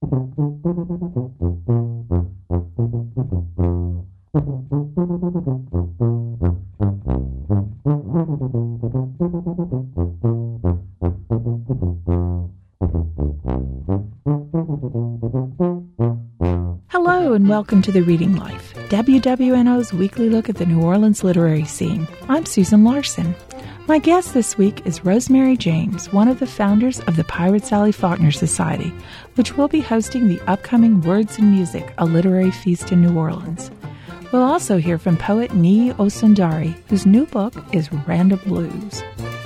Hello and welcome to The Reading Life, WWNO's weekly look at the New Orleans literary scene. I'm Susan Larson. My guest this week is Rosemary James, one of the founders of the Pirate Sally Faulkner Society, which will be hosting the upcoming Words and Music, a literary feast in New Orleans. We'll also hear from poet Nii Osundari, whose new book is Random Blues.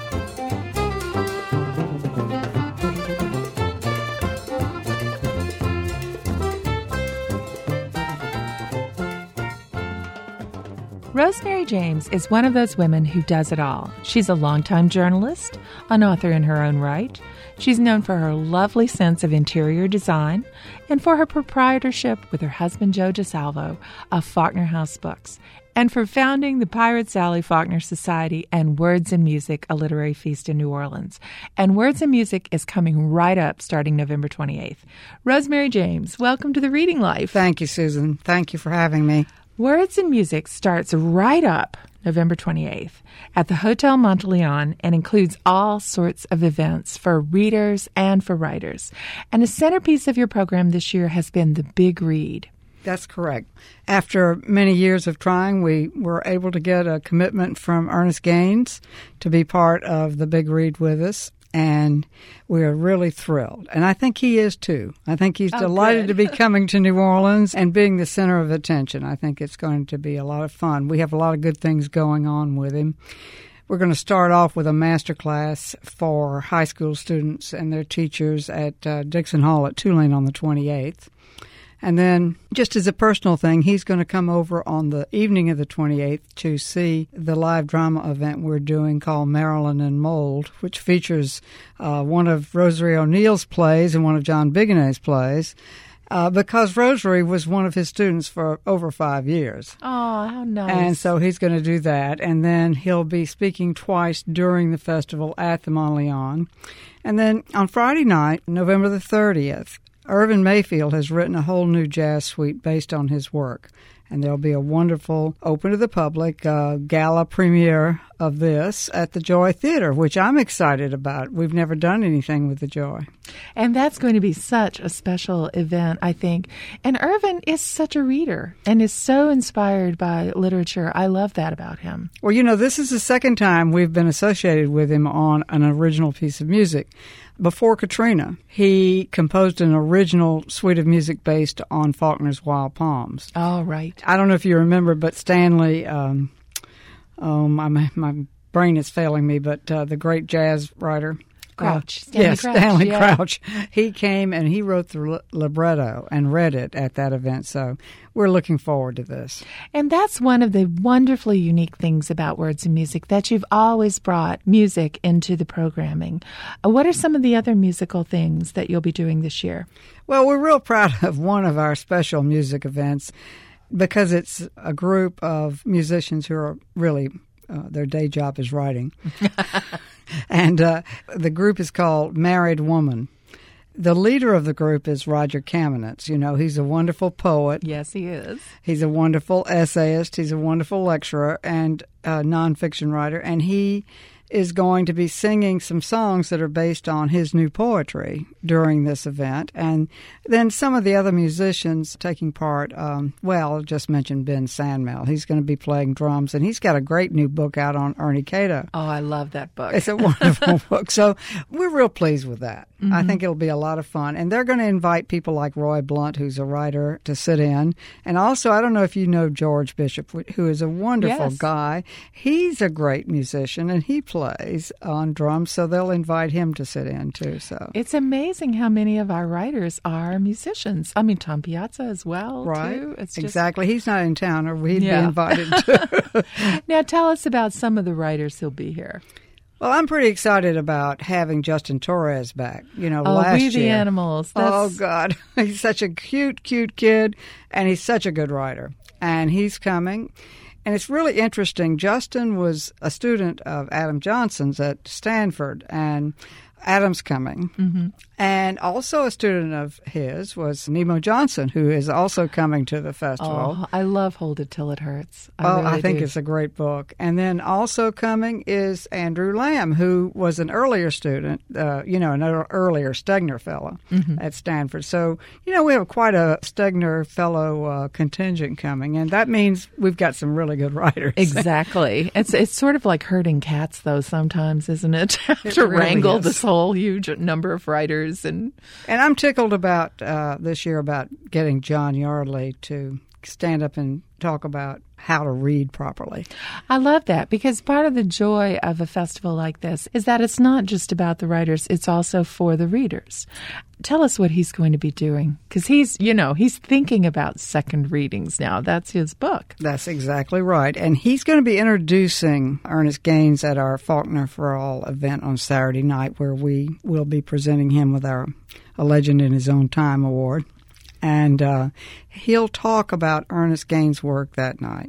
Rosemary James is one of those women who does it all. She's a longtime journalist, an author in her own right. She's known for her lovely sense of interior design and for her proprietorship with her husband Joe DeSalvo of Faulkner House Books, and for founding the Pirate Sally Faulkner Society and Words and Music, a literary feast in New Orleans. And Words and Music is coming right up starting November 28th. Rosemary James, welcome to The Reading Life. Thank you, Susan. Thank you for having me. Words and Music starts right up November 28th at the Hotel Monteleone and includes all sorts of events for readers and for writers. And a centerpiece of your program this year has been the Big Read. That's correct. After many years of trying, we were able to get a commitment from Ernest Gaines to be part of the Big Read with us. And we're really thrilled. And I think he is, too. I think he's delighted to be coming to New Orleans and being the center of attention. I think it's going to be a lot of fun. We have a lot of good things going on with him. We're going to start off with a master class for high school students and their teachers at Dixon Hall at Tulane on the 28th. And then, just as a personal thing, he's going to come over on the evening of the 28th to see the live drama event we're doing called Marilyn and Mold, which features one of Rosary O'Neill's plays and one of John Bigonet's plays, because Rosary was one of his students for over 5 years. Oh, how nice. And so he's going to do that. And then he'll be speaking twice during the festival at the Monteleone. And then on Friday night, November the 30th, Irvin Mayfield has written a whole new jazz suite based on his work, and there'll be a wonderful, open to the public, gala premiere of this at the Joy Theater, which I'm excited about. We've never done anything with the Joy. And that's going to be such a special event, I think. And Irvin is such a reader and is so inspired by literature. I love that about him. Well, you know, this is the second time we've been associated with him on an original piece of music. Before Katrina, he composed an original suite of music based on Faulkner's Wild Palms. Oh, right. I don't know if you remember, but Stanley, my brain is failing me, but the great jazz writer. Crouch. Stanley Crouch. He came and he wrote the libretto and read it at that event. So we're looking forward to this. And that's one of the wonderfully unique things about Words and Music, that you've always brought music into the programming. What are some of the other musical things that you'll be doing this year? Well, we're real proud of one of our special music events because it's a group of musicians who are really, their day job is writing. And the group is called Married Woman. The leader of the group is Roger Kamenetz. You know, he's a wonderful poet. Yes, he is. He's a wonderful essayist. He's a wonderful lecturer and nonfiction writer. And he is going to be singing some songs that are based on his new poetry during this event. And then some of the other musicians taking part, I'll just mention Ben Sandmel. He's going to be playing drums, and he's got a great new book out on Ernie Cato. Oh, I love that book. It's a wonderful book. So we're real pleased with that. Mm-hmm. I think it'll be a lot of fun. And they're going to invite people like Roy Blunt, who's a writer, to sit in. And also, I don't know if you know George Bishop, who is a wonderful guy. He's a great musician, and he plays on drums, so they'll invite him to sit in, too. So it's amazing how many of our writers are musicians. I mean, Tom Piazza as well, right? Too. It's exactly. He's not in town, or he'd be invited, too. Now, tell us about some of the writers who'll be here. Well, I'm pretty excited about having Justin Torres back. You know, last year. We the Animals. Oh, God. He's such a cute, cute kid, and he's such a good writer. And he's coming. And it's really interesting. Justin was a student of Adam Johnson's at Stanford, and Adam's coming. Mm-hmm. And also a student of his was Nemo Johnson, who is also coming to the festival. Oh, I love Hold It Till It Hurts. I think it's a great book. And then also coming is Andrew Lamb, who was an earlier student, an earlier Stegner fellow at Stanford. So, we have quite a Stegner fellow contingent coming, and that means we've got some really good writers. Exactly. It's sort of like herding cats, though, sometimes, isn't it? To really wrangle is. this whole huge number of writers. And I'm tickled about this year about getting John Yardley to stand up and talk about how to read properly. I love that, because part of the joy of a festival like this is that it's not just about the writers, it's also for the readers. Tell us what he's going to be doing, because he's thinking about second readings now. That's his book. That's exactly right. And he's going to be introducing Ernest Gaines at our Faulkner for All event on Saturday night, where we will be presenting him with our A Legend in His Own Time award. And he'll talk about Ernest Gaines' work that night.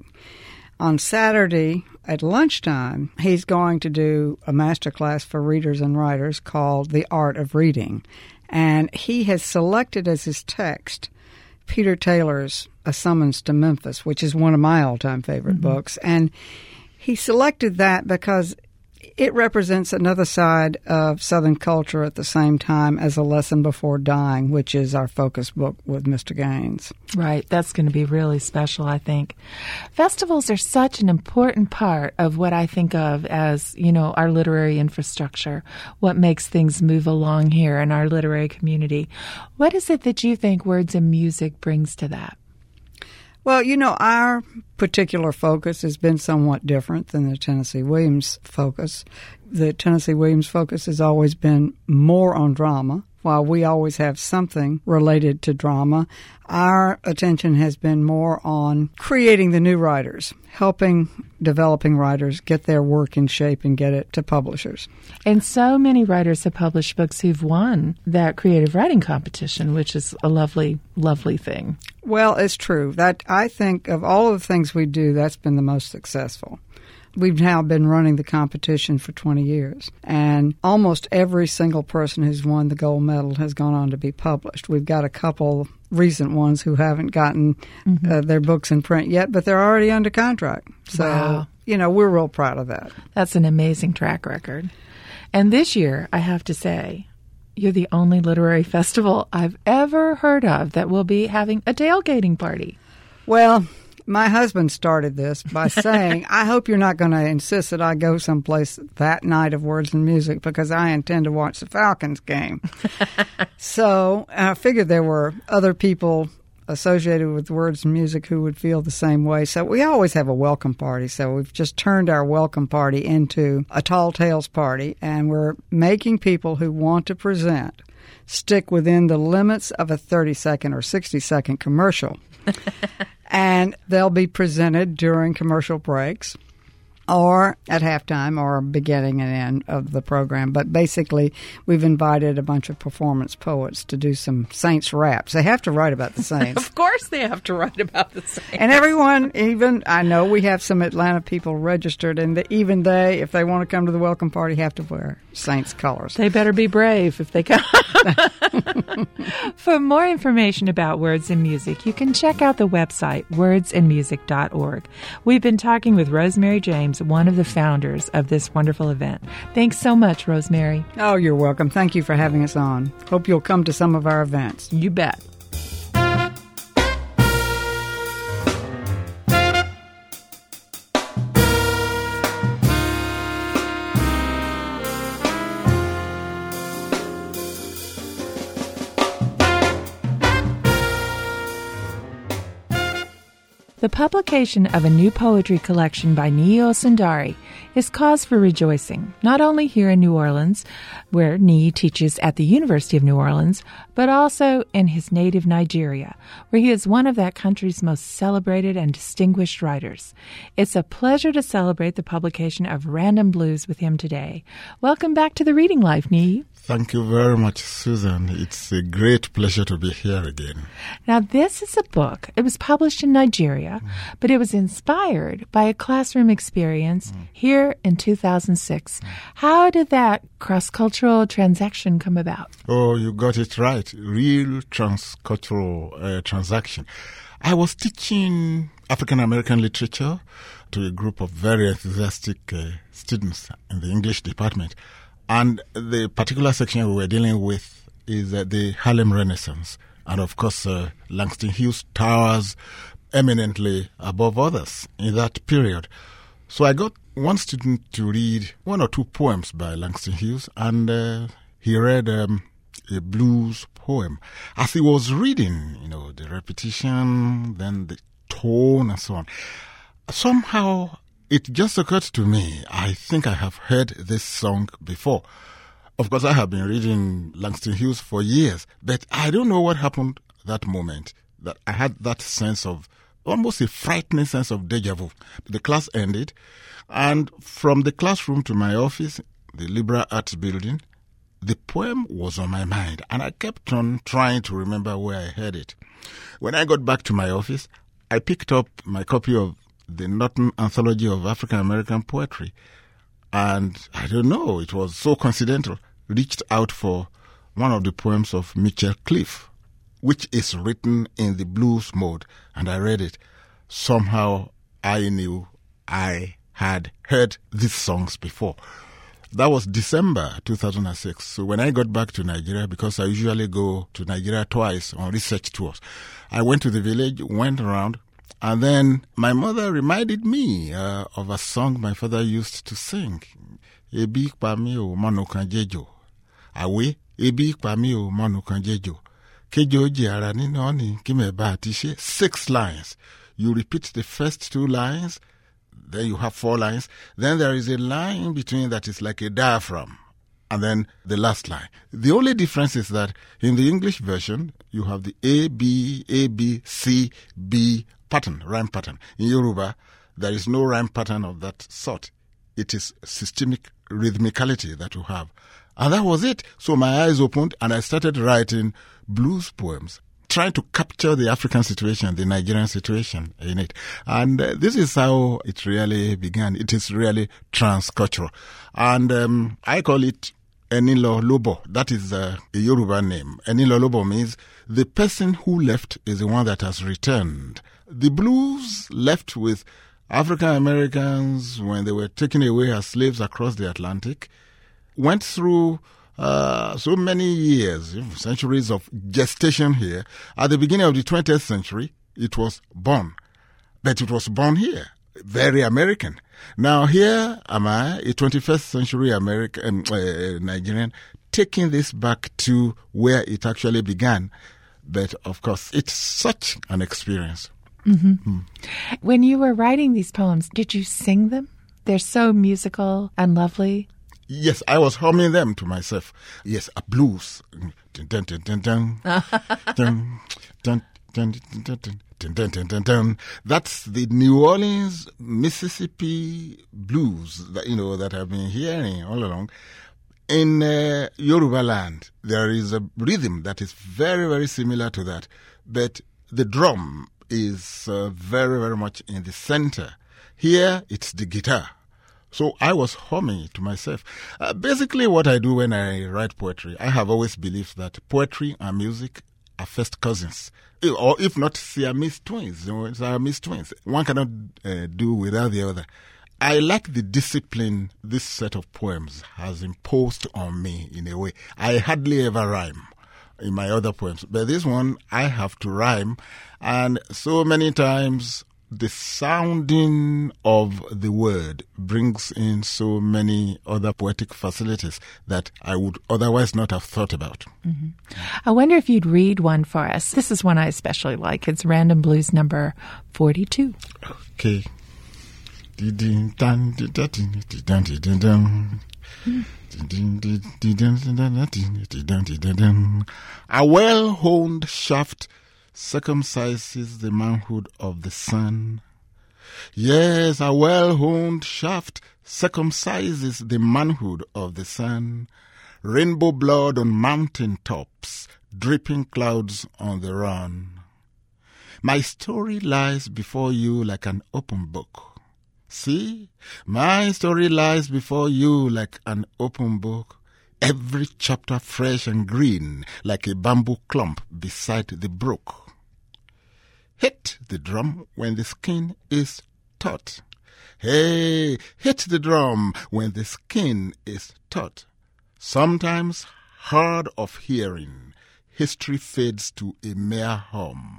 On Saturday at lunchtime, he's going to do a master class for readers and writers called The Art of Reading. And he has selected as his text Peter Taylor's A Summons to Memphis, which is one of my all-time favorite books. And he selected that because it represents another side of Southern culture at the same time as A Lesson Before Dying, which is our focus book with Mr. Gaines. Right. That's going to be really special, I think. Festivals are such an important part of what I think of as, our literary infrastructure, what makes things move along here in our literary community. What is it that you think Words and Music brings to that? Well, our particular focus has been somewhat different than the Tennessee Williams focus. The Tennessee Williams focus has always been more on drama. While we always have something related to drama, our attention has been more on creating the new writers, helping developing writers get their work in shape and get it to publishers. And so many writers have published books who've won that creative writing competition, which is a lovely, lovely thing. Well, it's true. That I think of all of the things we do, that's been the most successful. We've now been running the competition for 20 years, and almost every single person who's won the gold medal has gone on to be published. We've got a couple recent ones who haven't gotten their books in print yet, but they're already under contract. So, wow. We're real proud of that. That's an amazing track record. And this year, I have to say, you're the only literary festival I've ever heard of that will be having a tailgating party. Well, my husband started this by saying, I hope you're not going to insist that I go someplace that night of Words and Music because I intend to watch the Falcons game. So I figured there were other people associated with Words and Music who would feel the same way. So we always have a welcome party. So we've just turned our welcome party into a Tall Tales party, and we're making people who want to present stick within the limits of a 30-second or 60-second commercial. And they'll be presented during commercial breaks or at halftime or beginning and end of the program. But basically, we've invited a bunch of performance poets to do some Saints raps. They have to write about the Saints. Of course they have to write about the Saints. And everyone, I know we have some Atlanta people registered, and even they, if they want to come to the welcome party, have to wear Saints colors. They better be brave if they come. For more information about Words and Music, you can check out the website, wordsandmusic.org. We've been talking with Rosemary James, one of the founders of this wonderful event. Thanks so much, Rosemary. Oh, you're welcome. Thank you for having us on. Hope you'll come to some of our events. You bet. The publication of a new poetry collection by Nii Osundari is cause for rejoicing, not only here in New Orleans, where Nii teaches at the University of New Orleans, but also in his native Nigeria, where he is one of that country's most celebrated and distinguished writers. It's a pleasure to celebrate the publication of Random Blues with him today. Welcome back to the Reading Life, Nii. Thank you very much, Susan. It's a great pleasure to be here again. Now, this is a book. It was published in Nigeria. area, but it was inspired by a classroom experience here in 2006. How did that cross-cultural transaction come about? Oh, you got it right. Real transcultural transaction. I was teaching African American literature to a group of very enthusiastic students in the English department. And the particular section we were dealing with is the Harlem Renaissance. And of course, Langston Hughes towers eminently above others in that period. So I got one student to read one or two poems by Langston Hughes, and he read a blues poem. As he was reading, the repetition, then the tone and so on, somehow it just occurred to me, I think I have heard this song before. Of course, I have been reading Langston Hughes for years, but I don't know what happened that moment, that I had that sense of, almost a frightening sense of deja vu. The class ended, and from the classroom to my office, the Liberal Arts Building, the poem was on my mind, and I kept on trying to remember where I heard it. When I got back to my office, I picked up my copy of the Norton Anthology of African American Poetry, and I don't know, it was so coincidental, reached out for one of the poems of Mitchell Cliff, which is written in the blues mode, and I read it. Somehow I knew I had heard these songs before. That was December 2006. So when I got back to Nigeria, because I usually go to Nigeria twice on research tours, I went to the village, went around, and then my mother reminded me of a song my father used to sing. Ebi kpami o manu kanjejo. Awe, ebi kpami o manu kanjejo. Kejo jiara ni noni kime ba tishe. 6 lines. You repeat the first 2 lines, then you have 4 lines. Then there is a line in between that is like a diaphragm. And then the last line. The only difference is that in the English version, you have the A, B, C, B pattern, rhyme pattern. In Yoruba, there is no rhyme pattern of that sort. It is systemic rhythmicality that you have. And that was it. So my eyes opened and I started writing blues poems, trying to capture the African situation, the Nigerian situation in it. And this is how it really began. It is really transcultural. And I call it Enilo Lobo. That is a Yoruba name. Enilo Lobo means the person who left is the one that has returned. The blues left with African Americans when they were taken away as slaves across the Atlantic, went through so many years, centuries of gestation here. At the beginning of the 20th century, it was born. But it was born here, very American. Now here am I, a 21st century American Nigerian, taking this back to where it actually began. But of course, it's such an experience. Mm-hmm. When you were writing these poems, did you sing them? They're so musical and lovely. Yes, I was humming them to myself. Yes, a blues. Dun, dun, dun, dun, dun. Dun, dun, dun, dun, dun, dun, dun, dun, dun, dun. That's the New Orleans, Mississippi blues that, that I've been hearing all along. In Yoruba land, there is a rhythm that is very, very similar to that. But the drum is very, very much in the center. Here, it's the guitar. So I was humming it to myself. Basically, what I do when I write poetry, I have always believed that poetry and music are first cousins. Or if not, Siamese twins. Siamese twins. One cannot do without the other. I like the discipline this set of poems has imposed on me in a way. I hardly ever rhyme in my other poems. But this one, I have to rhyme. And so many times, the sounding of the word brings in so many other poetic facilities that I would otherwise not have thought about. Mm-hmm. I wonder if you'd read one for us. This is one I especially like. It's Random Blues number 42. Okay. A well-honed shaft circumcises the manhood of the sun. Yes, a well-honed shaft circumcises the manhood of the sun. Rainbow blood on mountain tops, dripping clouds on the run. My story lies before you like an open book. See, my story lies before you like an open book. Every chapter fresh and green like a bamboo clump beside the brook. Hit the drum when the skin is taut. Hey, hit the drum when the skin is taut. Sometimes hard of hearing, history fades to a mere hum.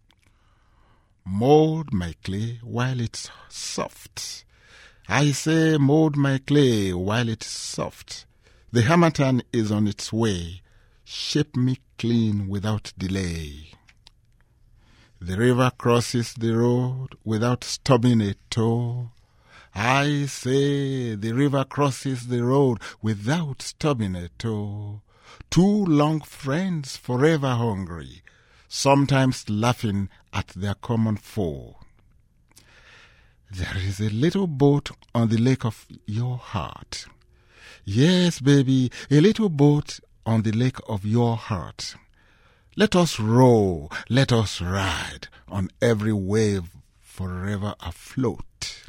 Mold my clay while it's soft. I say mold my clay while it's soft. The harmattan is on its way. Shape me clean without delay. The river crosses the road without stubbing a toe. I say the river crosses the road without stubbing a toe. Two long friends forever hungry, sometimes laughing at their common foe. There is a little boat on the lake of your heart. Yes, baby, a little boat on the lake of your heart. Let us row, let us ride on every wave forever afloat.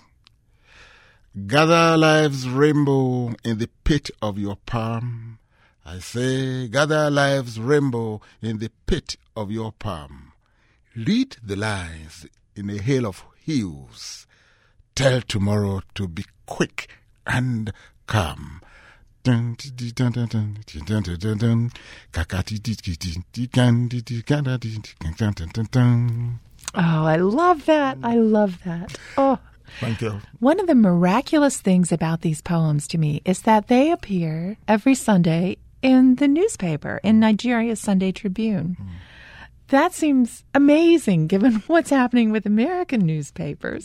Gather life's rainbow in the pit of your palm. I say, gather life's rainbow in the pit of your palm. Read the lines in a hail of hues. Tell tomorrow to be quick and calm. Oh, I love that. I love that. Oh. Thank you. One of the miraculous things about these poems to me is that they appear every Sunday in the newspaper, in Nigeria's Sunday Tribune. That seems amazing given what's happening with American newspapers.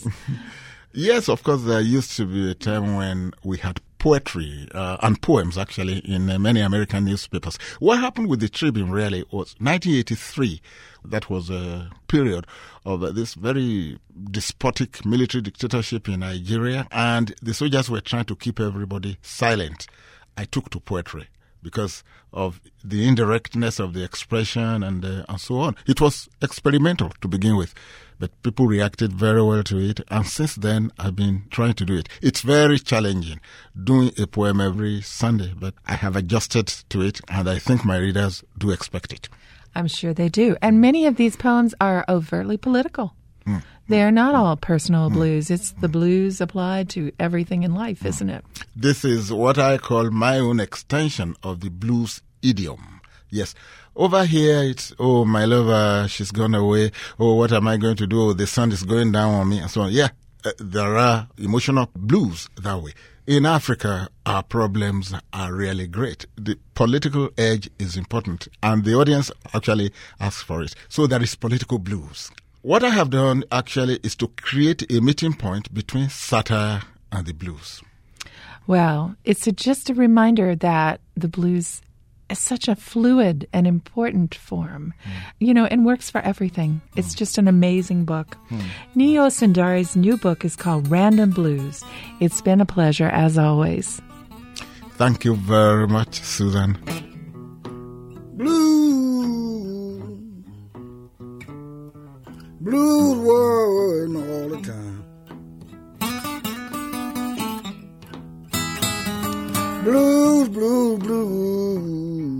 Yes, of course, there used to be a time when we had poetry and poems, actually, in many American newspapers. What happened with the Tribune, really, was 1983. That was a period of this very despotic military dictatorship in Nigeria, and the soldiers were trying to keep everybody silent. I took to poetry because of the indirectness of the expression and so on. It was experimental to begin with, but people reacted very well to it, and since then I've been trying to do it. It's very challenging doing a poem every Sunday, but I have adjusted to it, and I think my readers do expect it. I'm sure they do. And many of these poems are overtly political. They are not all personal blues. It's the blues applied to everything in life, isn't it? This is what I call my own extension of the blues idiom. Yes. Over here, it's, oh, my lover, she's gone away. Oh, what am I going to do? The sun is going down on me, and so on. Yeah, there are emotional blues that way. In Africa, our problems are really great. The political edge is important, and the audience actually asks for it. So there is political blues. What I have done, actually, is to create a meeting point between satire and the blues. Well, it's just a reminder that the blues is such a fluid and important form, and works for everything. It's just an amazing book. Neo Sundari's new book is called Random Blues. It's been a pleasure, as always. Thank you very much, Susan. Blues worrying all the time. Blues, blues, blues.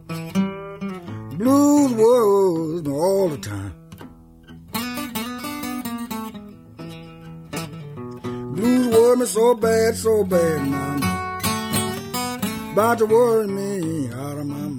Blues worrying all the time. Blues worry me so bad now. About to worry me out of my mind.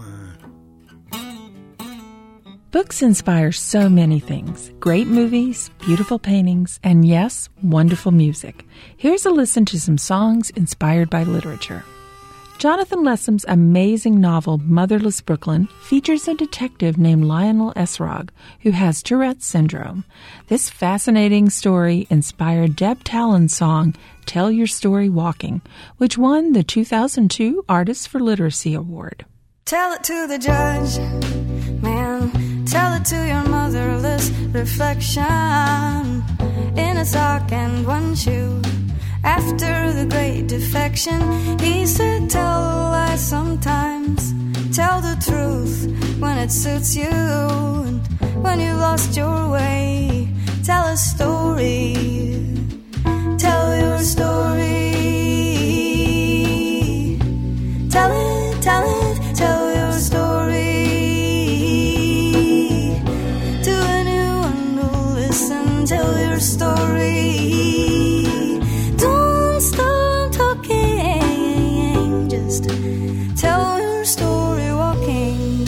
Books inspire so many things. Great movies, beautiful paintings, and yes, wonderful music. Here's a listen to some songs inspired by literature. Jonathan Lessom's amazing novel, Motherless Brooklyn, features a detective named Lionel Esrog, who has Tourette's syndrome. This fascinating story inspired Deb Talon's song, Tell Your Story Walking, which won the 2002 Artists for Literacy Award. Tell it to the judge, man. Tell it to your motherless reflection in a sock and one shoe. After the great defection, he said, tell a lie sometimes. Tell the truth when it suits you. And when you lost your way, story. Don't stop talking, just tell your story walking.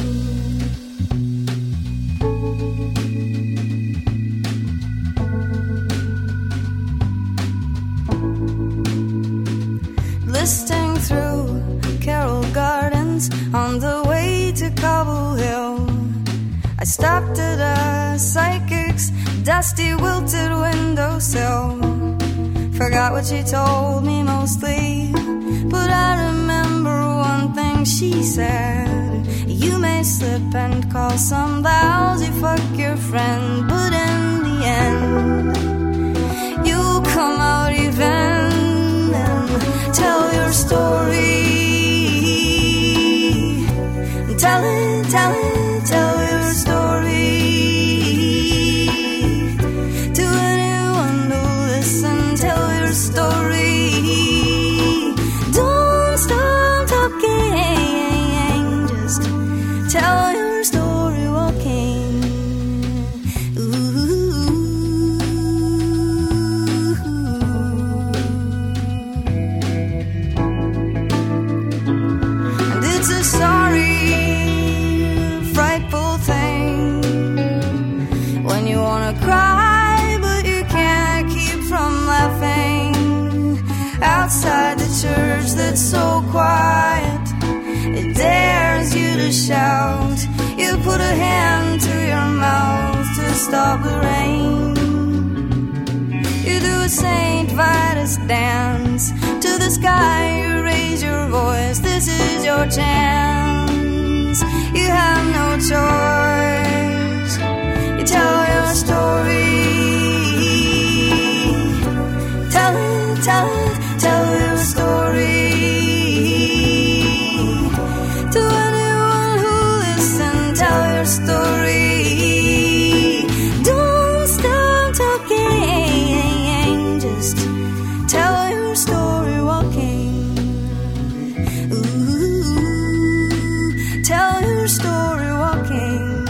Listing through Carroll Gardens on the way to Cobble Hill, I stopped at a psychic's dusty, wilted windowsill. Forgot what she told me mostly, but I remember one thing she said. You may slip and call some lousy fuck your friend, but in the end, you'll come out even and tell your story. Tell it, tell it, tell your story to anyone who listens. Tell your story. Don't stop talking, just tell your story walking. Ooh. And it's a sorry, frightful thing when you wanna cry but you can't keep from laughing. Outside the church that's so quiet, it dares you to shout. You put a hand to your mouth to stop the rain. You do a St. Vitus dance to the sky, you raise your voice. This is your chance. You have no choice. You tell your story. Tell it, tell it, tell your story to anyone who listens. Tell your story. Don't stop talking, just tell your story walking. Ooh, tell your story walking.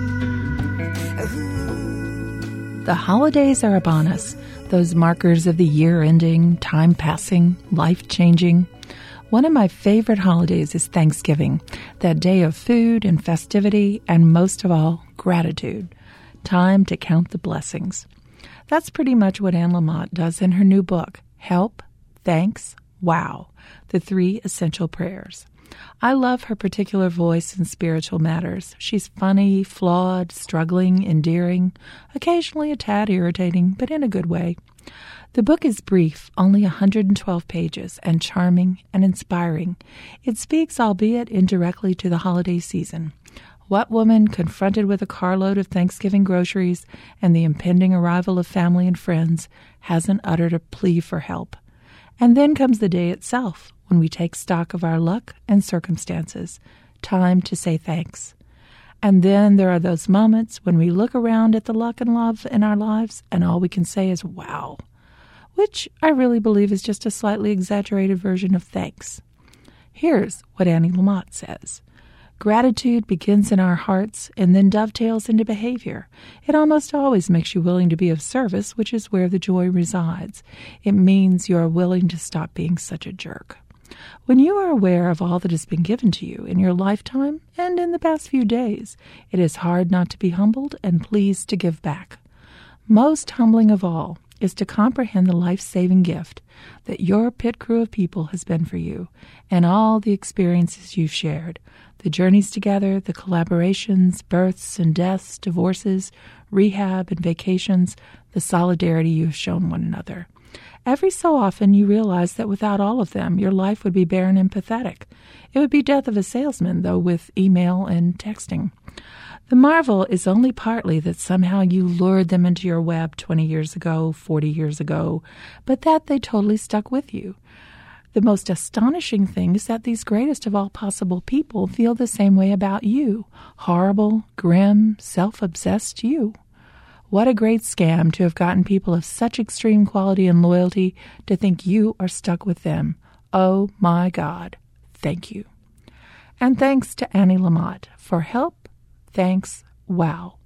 Ooh. The holidays are upon us, those markers of the year ending, time passing, life changing. One of my favorite holidays is Thanksgiving, that day of food and festivity, and most of all, gratitude. Time to count the blessings. That's pretty much what Anne Lamott does in her new book, Help, Thanks, Wow, the 3 Essential Prayers. I love her particular voice in spiritual matters. She's funny, flawed, struggling, endearing, occasionally a tad irritating, but in a good way. The book is brief, only 112 pages, and charming and inspiring. It speaks, albeit indirectly, to the holiday season. What woman confronted with a carload of Thanksgiving groceries and the impending arrival of family and friends hasn't uttered a plea for help? And then comes the day itself, when we take stock of our luck and circumstances. Time to say thanks. And then there are those moments when we look around at the luck and love in our lives, and all we can say is, wow, which I really believe is just a slightly exaggerated version of thanks. Here's what Annie Lamott says. Gratitude begins in our hearts and then dovetails into behavior. It almost always makes you willing to be of service, which is where the joy resides. It means you are willing to stop being such a jerk. When you are aware of all that has been given to you in your lifetime and in the past few days, it is hard not to be humbled and pleased to give back. Most humbling of all is to comprehend the life-saving gift that your pit crew of people has been for you, and all the experiences you've shared, the journeys together, the collaborations, births and deaths, divorces, rehab and vacations, the solidarity you have shown one another. Every so often you realize that without all of them, your life would be barren and pathetic. It would be death of a salesman, though with email and texting. The marvel is only partly that somehow you lured them into your web 20 years ago, 40 years ago, but that they totally stuck with you. The most astonishing thing is that these greatest of all possible people feel the same way about you. Horrible, grim, self-obsessed you. What a great scam to have gotten people of such extreme quality and loyalty to think you are stuck with them. Oh my God, thank you. And thanks to Annie Lamott for help. Thanks. Wow.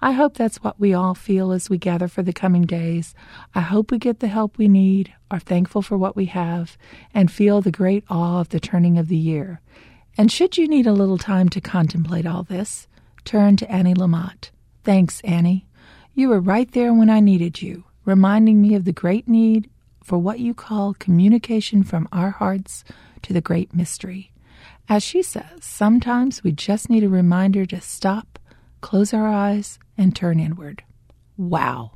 I hope that's what we all feel as we gather for the coming days. I hope we get the help we need, are thankful for what we have, and feel the great awe of the turning of the year. And should you need a little time to contemplate all this, turn to Annie Lamott. Thanks, Annie. You were right there when I needed you, reminding me of the great need for what you call communication from our hearts to the great mystery. As she says, sometimes we just need a reminder to stop, close our eyes, and turn inward. Wow.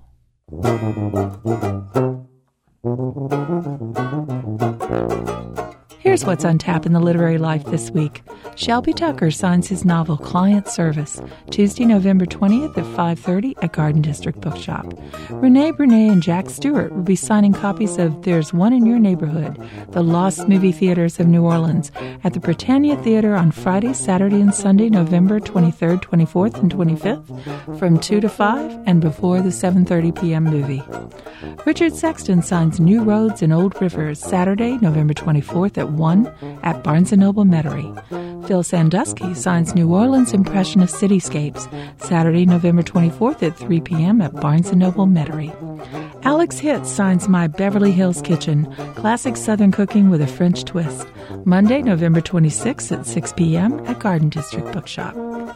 Here's what's on tap in the literary life this week. Shelby Tucker signs his novel Client Service, Tuesday, November 20th at 5:30 at Garden District Bookshop. Renee Brunet and Jack Stewart will be signing copies of There's One in Your Neighborhood, The Lost Movie Theaters of New Orleans, at the Britannia Theater on Friday, Saturday, and Sunday, November 23rd, 24th, and 25th, from 2 to 5 and before the 7:30 p.m. movie. Richard Sexton signs New Roads and Old Rivers, Saturday, November 24th at 1 at Barnes & Noble Metairie. Phil Sandusky signs New Orleans Impressionist Cityscapes, Saturday, November 24th at 3 p.m. at Barnes & Noble Metairie. Alex Hitz signs My Beverly Hills Kitchen, Classic Southern Cooking with a French Twist, Monday, November 26th at 6 p.m. at Garden District Bookshop.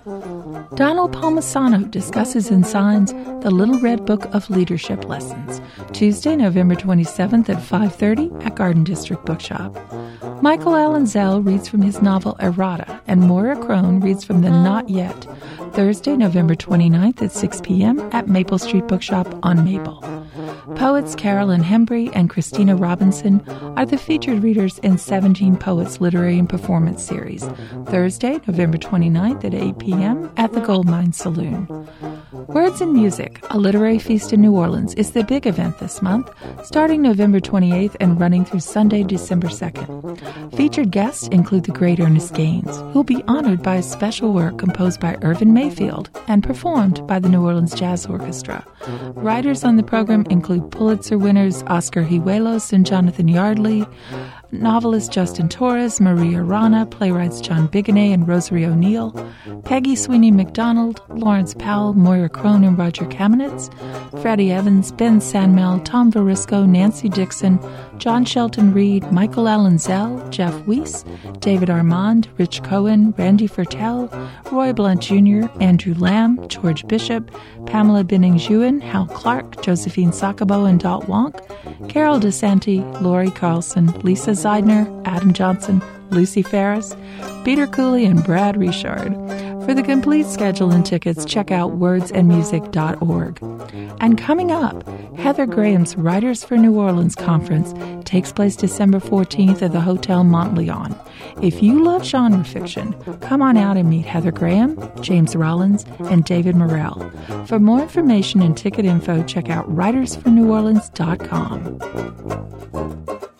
Donald Palmisano discusses and signs The Little Red Book of Leadership Lessons, Tuesday, November 27th at 5:30 at Garden District Bookshop. Michael Allen Zell reads from his novel Errata, and Moira Crone reads from The Not Yet, Thursday, November 29th at 6 p.m. at Maple Street Bookshop on Maple. Poets Carolyn Hembry and Christina Robinson are the featured readers in 17 Poets Literary and Performance Series, Thursday, November 29th at 8 p.m. at the Goldmine Saloon. Words and Music, a literary feast in New Orleans, is the big event this month, starting November 28th and running through Sunday, December 2nd. Featured guests include the great Ernest Gaines, who will be honored by a special work composed by Irvin Mayfield and performed by the New Orleans Jazz Orchestra. Writers on the program include Pulitzer winners Oscar Hijuelos and Jonathan Yardley, novelist Justin Torres, Maria Rana, playwrights John Bigonnet and Rosary O'Neill, Peggy Sweeney McDonald, Lawrence Powell, Moira Crone and Roger Kamenetz, Freddie Evans, Ben Sanmel, Tom Varisco, Nancy Dixon, John Shelton Reed, Michael Allen Zell, Jeff Weiss, David Armand, Rich Cohen, Randy Fertel, Roy Blunt Jr., Andrew Lamb, George Bishop, Pamela Bennings-Ewan, Hal Clark, Josephine Sacabo and Dot Wonk, Carol DeSanti, Lori Carlson, Lisa Zeidner, Adam Johnson, Lucy Ferris, Peter Cooley, and Brad Richard. For the complete schedule and tickets, check out wordsandmusic.org. And coming up, Heather Graham's Writers for New Orleans Conference takes place December 14th at the Hotel Montleon. If you love genre fiction, come on out and meet Heather Graham, James Rollins, and David Morrell. For more information and ticket info, check out writersforneworleans.com.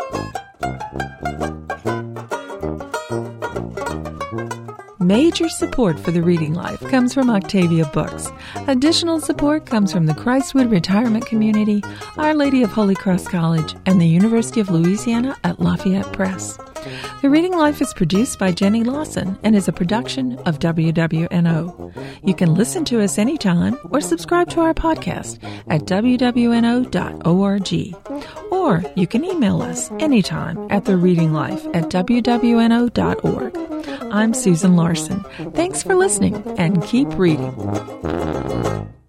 Major support for the Reading Life comes from Octavia Books. Additional support comes from the Christwood Retirement Community, Our Lady of Holy Cross College, and the University of Louisiana at Lafayette Press. The Reading Life is produced by Jenny Lawson and is a production of WWNO. You can listen to us anytime or subscribe to our podcast at wwno.org. Or you can email us anytime at thereadinglife@wwno.org. I'm Susan Larson. Thanks for listening and keep reading.